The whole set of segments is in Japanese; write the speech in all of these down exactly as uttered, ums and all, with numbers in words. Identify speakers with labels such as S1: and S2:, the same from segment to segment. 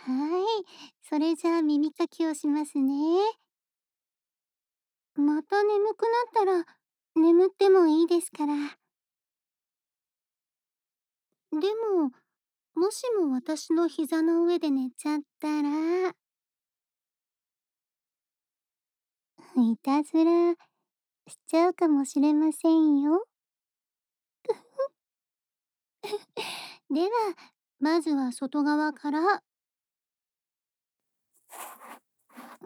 S1: はい。それじゃあ耳かきをしますね。また眠くなったら、眠ってもいいですから。でも、もしも私の膝の上で寝ちゃったら、いたずらしちゃうかもしれませんよ。では、まずは外側から、うん、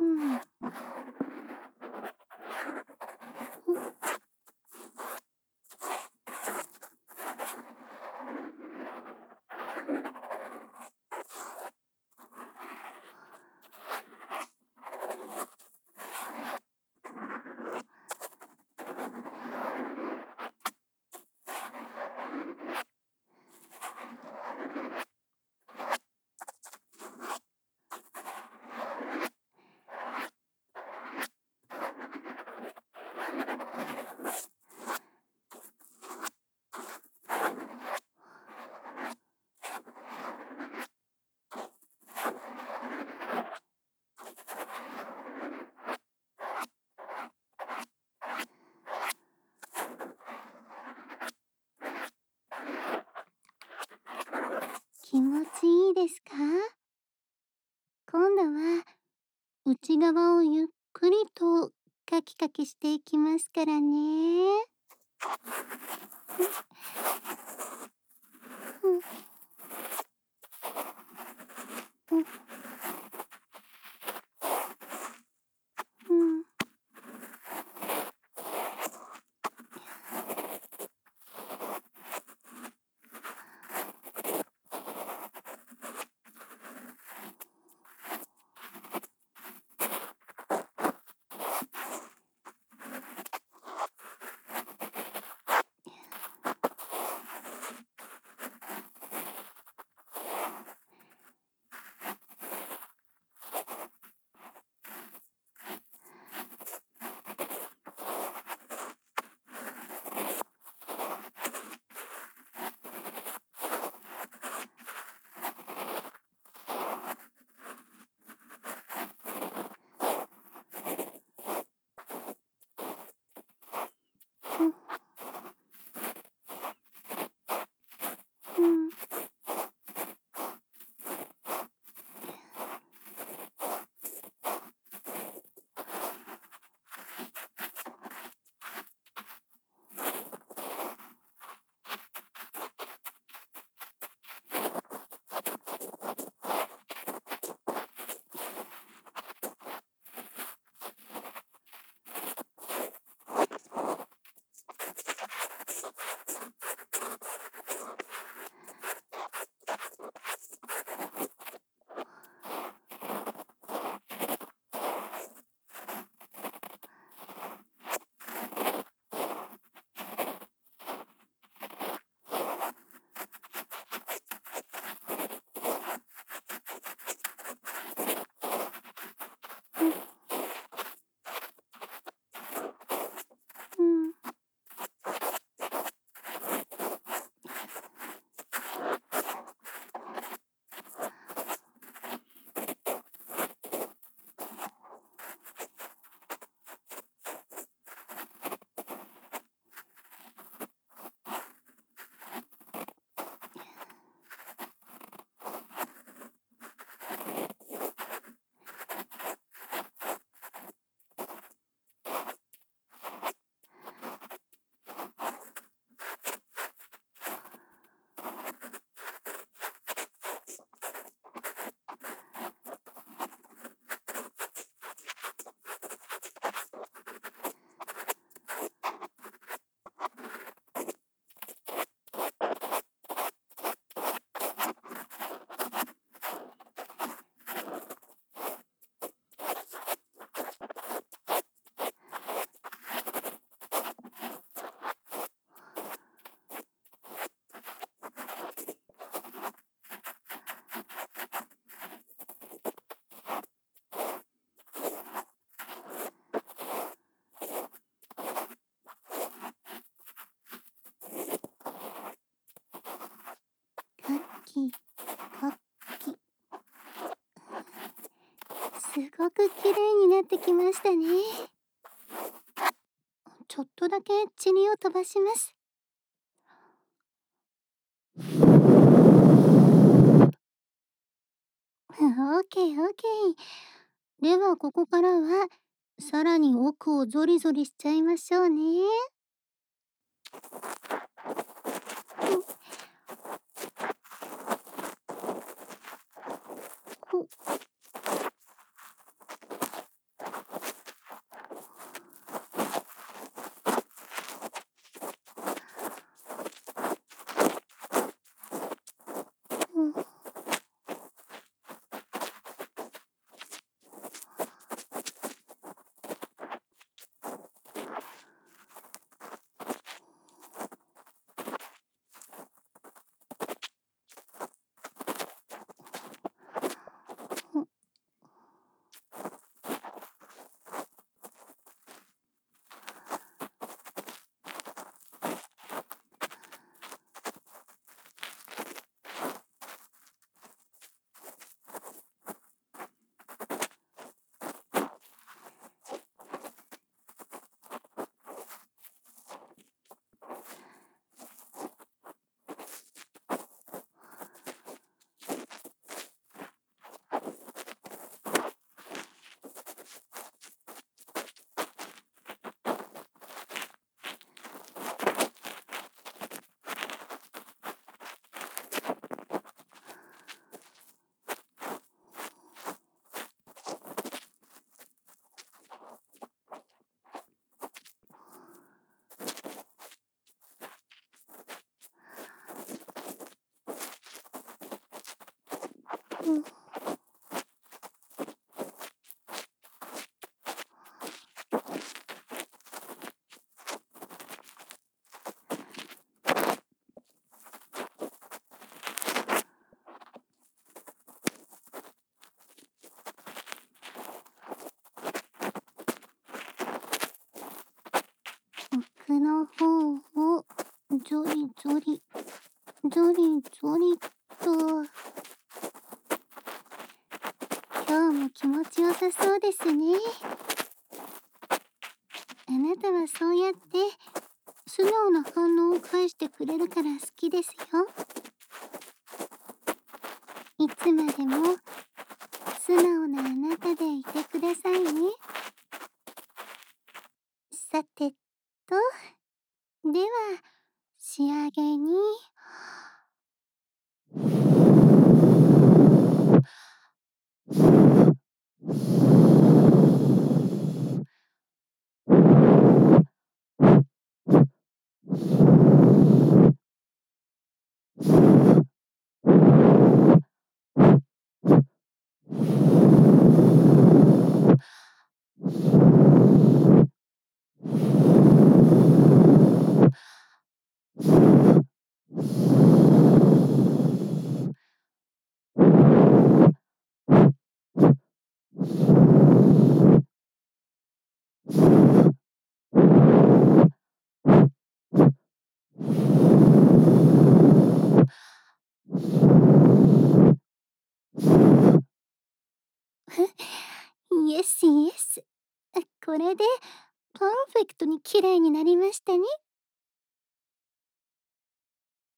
S1: 気持ちいいですか？今度は内側をゆっくりとカキカキしていきますからね。うん、うん、うん。うん、うん。うん。カッキ、カッキ。 ごく綺麗になってきましたね。ちょっとだけ塵を飛ばします。オッケーオッケー。ではここからはさらに奥をゾリゾリしちゃいましょうね。ほっ。うん。ほっ。うん。奥の方をゾリゾリゾリゾリと。今日も気持ちよさそうですね。あなたはそうやって素直な反応を返してくれるから好きですよ。いつまでも素直なあなたでいてくださいね。さてと、では仕上げにイエスイエス。これでパーフェクトに綺麗になりましたね。